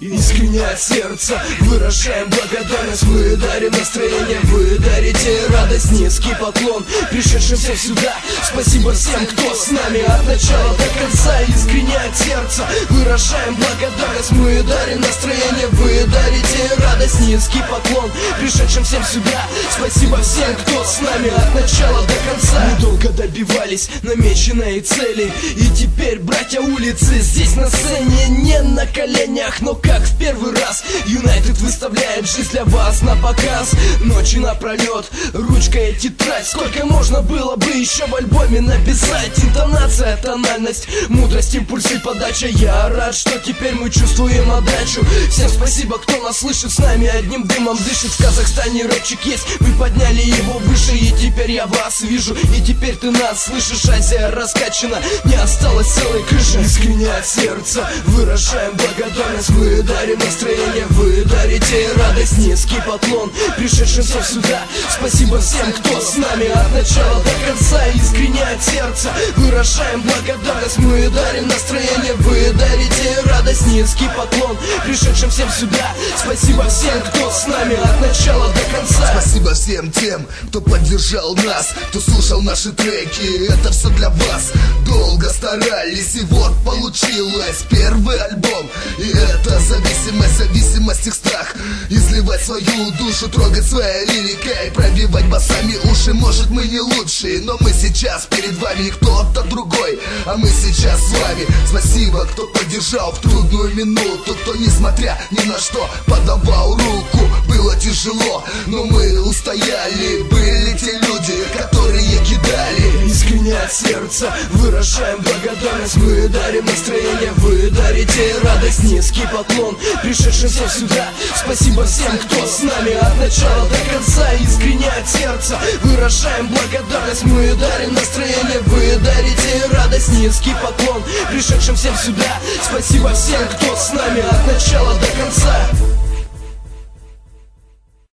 Искренне от сердца выражаем благодарность. Вы дарим настроение, вы дарите радость. Низкий поклон пришедшим всем сюда. Спасибо всем, кто с нами от начала до конца. Искренне от сердца выражаем благодарность. Мы дарим настроение, вы дарите радость. Низкий поклон пришедшим всем сюда. Спасибо всем, кто с нами от начала до конца. Мы долго добивались намеченной цели, и теперь, братья улицы, здесь на сцене не на коленях, но как в первый раз Юнайтед выставляет жизнь для вас на показ. Ночи напролет, ручка и тетрадь. Сколько можно было бы еще в альбоме написать? Интонация, тональность, мудрость, импульс и подача. Я рад, что теперь мы чувствуем отдачу. Всем спасибо, кто нас слышит, с нами одним дымом дышит. В Казахстане рэпчик есть, вы подняли его выше, и теперь я вас вижу, и теперь ты нас слышишь. Азия раскачана, не осталось целой крыши. Искренне от сердца выражаем благодарность. Вы дарим настроение, вы дарите радость. Низкий поклон пришедшим всем сюда. Спасибо всем, кто с нами от начала до конца. Искренне от сердца выражаем благодарность. Мы дарим настроение, вы дарите радость. Низкий поклон пришедшим всем сюда. Спасибо всем, кто с нами от начала до конца. Спасибо всем тем, кто поддержал нас, кто слушал наши треки. Это все для вас. Долго старались, и вот получилось первый альбом. И это зависимость их страх. Изливать свою душу, трогать своей лирикой, пробивать басами уши. Может, мы не лучшие, но мы сейчас перед вами, кто-то другой, а мы сейчас с вами. Спасибо, кто поддержал в трудную минуту, кто, несмотря ни на что, подавал руку. Было тяжело, но мы устояли. Были те люди, которые кидали. Искренне от сердца выражаем благодарность. Мы дарим настроение, вы дарите радость. Низкий поклон пришедшим всем сюда. Спасибо всем, кто с нами от начала до конца. Искренне от сердца выражаем благодарность. Мы дарим настроение, вы дарите радость. Низкий поклон пришедшим всем сюда. Спасибо всем, кто с нами от начала до конца.